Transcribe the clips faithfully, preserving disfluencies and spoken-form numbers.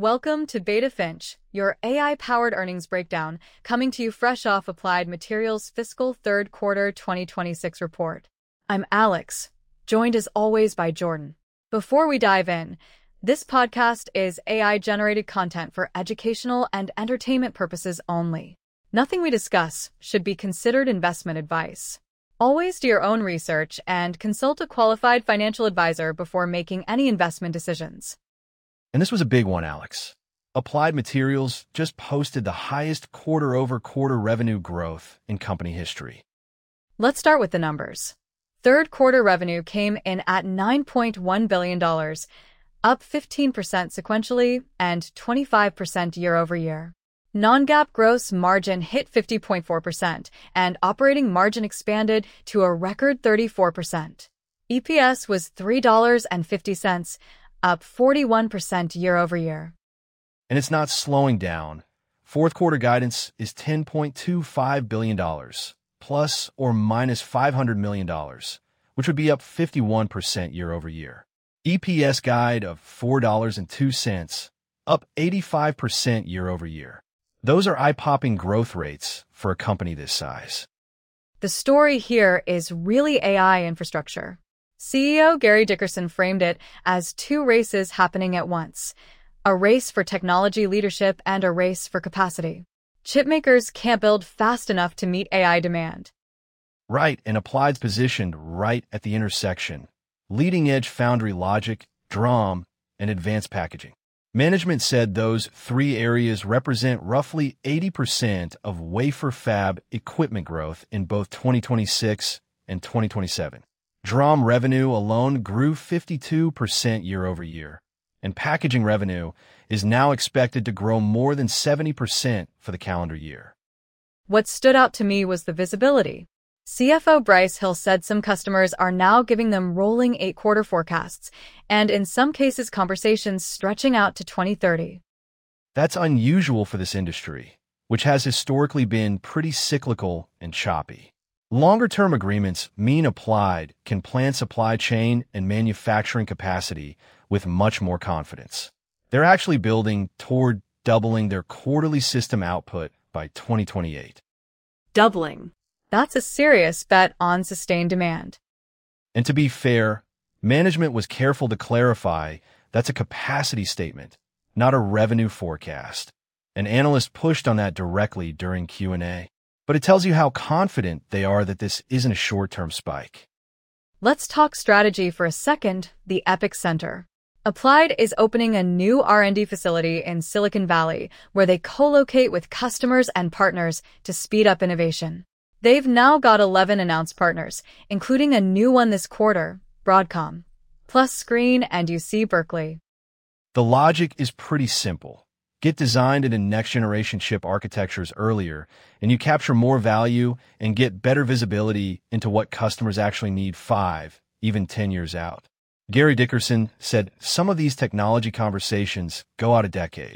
Welcome to Beta Finch, your A I-powered earnings breakdown, coming to you fresh off Applied Materials' fiscal third quarter twenty twenty-six report. I'm Alex, joined as always by Jordan. Before we dive in, this podcast is A I-generated content for educational and entertainment purposes only. Nothing we discuss should be considered investment advice. Always do your own research and consult a qualified financial advisor before making any investment decisions. And this was a big one, Alex. Applied Materials just posted the highest quarter-over-quarter revenue growth in company history. Let's start with the numbers. Third quarter revenue came in at nine point one billion dollars, up fifteen percent sequentially and twenty-five percent year-over-year. Non-GAAP gross margin hit fifty point four percent, and operating margin expanded to a record thirty-four percent. E P S was three dollars and fifty cents, up forty-one percent year-over-year. And it's not slowing down. Fourth quarter guidance is ten point two five billion dollars, plus or minus five hundred million dollars, which would be up fifty-one percent year-over-year. E P S guide of four dollars and two cents, up eighty-five percent year-over-year. Those are eye-popping growth rates for a company this size. The story here is really A I infrastructure. C E O Gary Dickerson framed it as two races happening at once, a race for technology leadership and a race for capacity. Chipmakers can't build fast enough to meet A I demand. Right, and Applied's positioned right at the intersection. Leading-edge foundry logic, D R A M, and advanced packaging. Management said those three areas represent roughly eighty percent of wafer fab equipment growth in both twenty twenty-six and twenty twenty-seven. D R A M revenue alone grew fifty-two percent year-over-year, and packaging revenue is now expected to grow more than seventy percent for the calendar year. What stood out to me was the visibility. C F O Brice Hill said some customers are now giving them rolling eight-quarter forecasts, and in some cases conversations stretching out to twenty thirty. That's unusual for this industry, which has historically been pretty cyclical and choppy. Longer-term agreements mean Applied can plan supply chain and manufacturing capacity with much more confidence. They're actually building toward doubling their quarterly system output by twenty twenty-eight. Doubling. That's a serious bet on sustained demand. And to be fair, management was careful to clarify that's a capacity statement, not a revenue forecast. An analyst pushed on that directly during Q and A. But it tells you how confident they are that this isn't a short-term spike. Let's talk strategy for a second, the EPIC Center. Applied is opening a new R and D facility in Silicon Valley where they co-locate with customers and partners to speed up innovation. They've now got eleven announced partners, including a new one this quarter, Broadcom, plus Screen and U C Berkeley. The logic is pretty simple. Get designed into next-generation chip architectures earlier, and you capture more value and get better visibility into what customers actually need five, even ten years out. Gary Dickerson said some of these technology conversations go out a decade.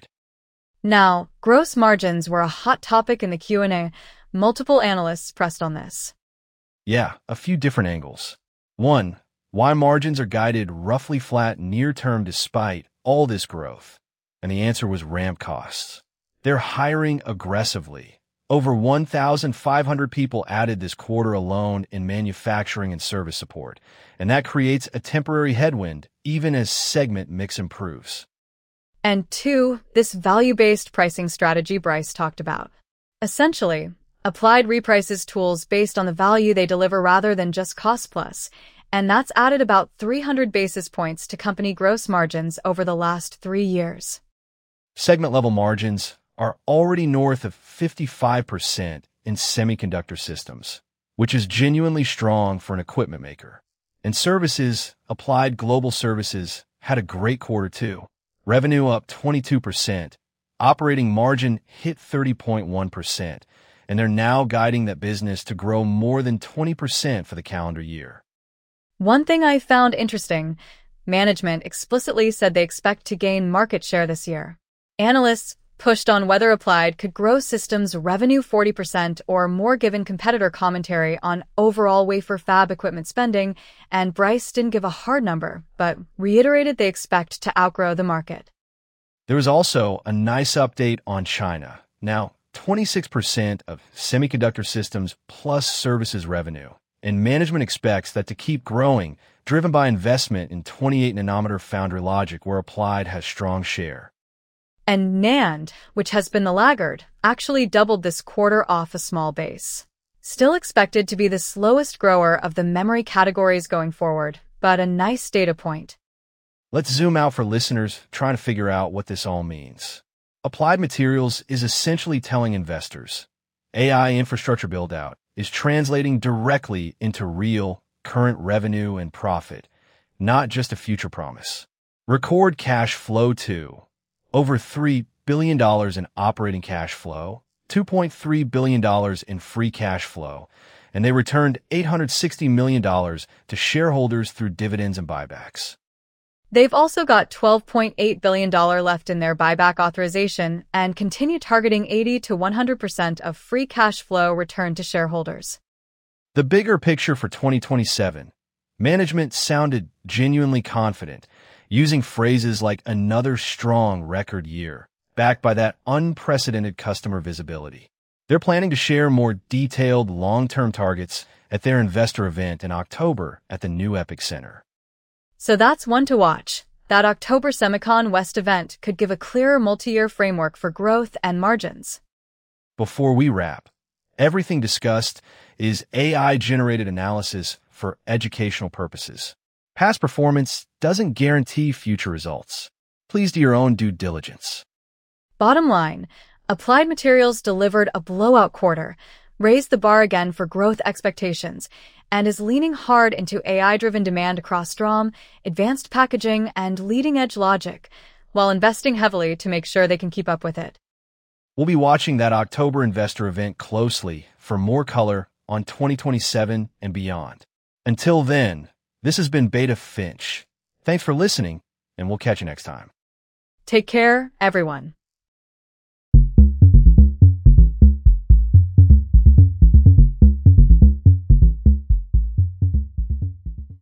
Now, gross margins were a hot topic in the Q and A. Multiple analysts pressed on this. Yeah, a few different angles. One, why margins are guided roughly flat near-term despite all this growth? And the answer was ramp costs. They're hiring aggressively. Over one thousand five hundred people added this quarter alone in manufacturing and service support, and that creates a temporary headwind even as segment mix improves. And two, this value-based pricing strategy Brice talked about. Essentially, Applied reprices tools based on the value they deliver rather than just cost plus, and that's added about three hundred basis points to company gross margins over the last three years. Segment-level margins are already north of fifty-five percent in semiconductor systems, which is genuinely strong for an equipment maker. In services, Applied Global Services had a great quarter too. Revenue up twenty-two percent, operating margin hit thirty point one percent, and they're now guiding that business to grow more than twenty percent for the calendar year. One thing I found interesting, management explicitly said they expect to gain market share this year. Analysts pushed on whether Applied could grow systems revenue forty percent or more given competitor commentary on overall wafer fab equipment spending, and Brice didn't give a hard number, but reiterated they expect to outgrow the market. There was also a nice update on China. Now, twenty-six percent of semiconductor systems plus services revenue, and management expects that to keep growing, driven by investment in twenty-eight nanometer foundry logic where Applied has strong share. And NAND, which has been the laggard, actually doubled this quarter off a small base. Still expected to be the slowest grower of the memory categories going forward, but a nice data point. Let's zoom out for listeners trying to figure out what this all means. Applied Materials is essentially telling investors A I infrastructure build-out is translating directly into real, current revenue and profit, not just a future promise. Record cash flow too. Over three billion dollars in operating cash flow, two point three billion dollars in free cash flow, and they returned eight hundred sixty million dollars to shareholders through dividends and buybacks. They've also got twelve point eight billion dollars left in their buyback authorization and continue targeting eighty to one hundred percent of free cash flow returned to shareholders. The bigger picture for twenty twenty-seven, management sounded genuinely confident, using phrases like another strong record year, backed by that unprecedented customer visibility. They're planning to share more detailed long-term targets at their investor event in October at the new Epic Center. So that's one to watch. That October Semicon West event could give a clearer multi-year framework for growth and margins. Before we wrap, everything discussed is A I-generated analysis for educational purposes. Past performance doesn't guarantee future results. Please do your own due diligence. Bottom line, Applied Materials delivered a blowout quarter, raised the bar again for growth expectations, and is leaning hard into A I-driven demand across D R A M, advanced packaging, and leading-edge logic, while investing heavily to make sure they can keep up with it. We'll be watching that October investor event closely for more color on twenty twenty-seven and beyond. Until then, this has been Beta Finch. Thanks for listening, and we'll catch you next time. Take care, everyone.